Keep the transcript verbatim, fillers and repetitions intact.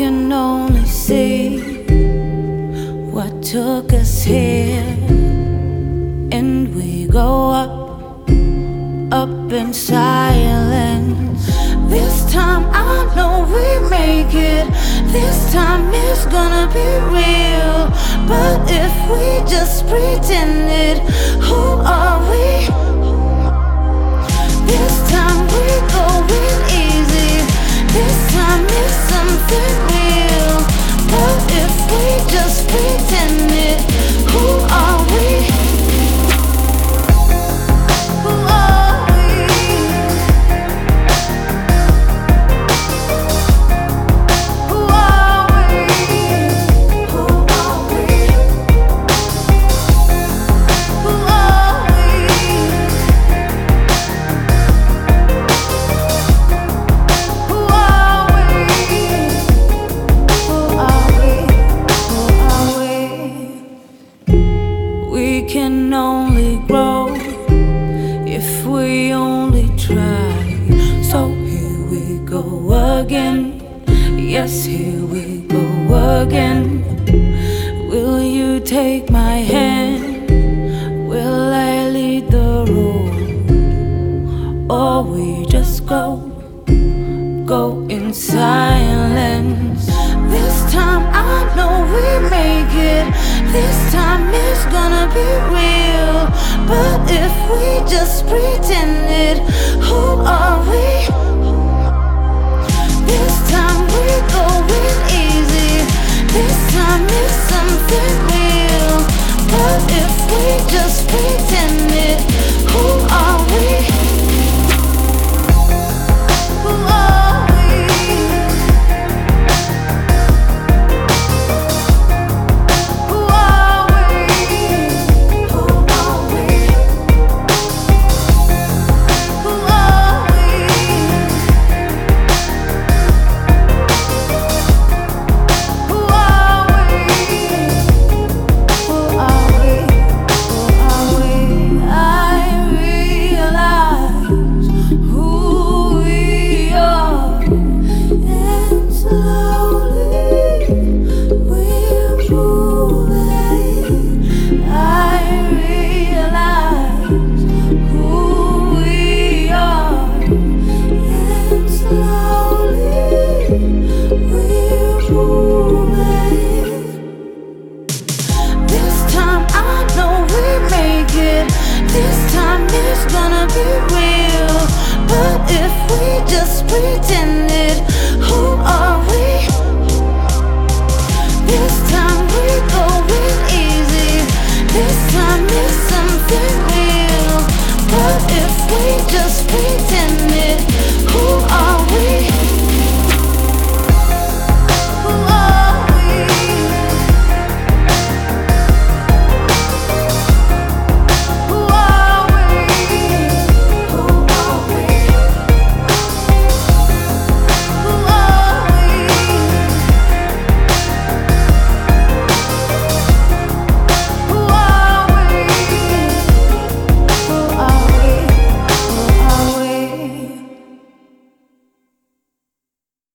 can only see what took us here, and we go up, up in silence. This time I know we make it. This time it's gonna be real. But if we just pretend it, who are we? This time we going easy. This time it's something real. But if we just pretend it, who are we? Who are we? Who are we? Who are we? Who are we? Who are we? Who are we? Who are we? We can only grow if we only try. So here we go again. Yes, here we go again. Will you take my hand? Will I lead the road? Or we just go, go in silence? This time I know we make it. This time it's gonna be real. But if we just pretend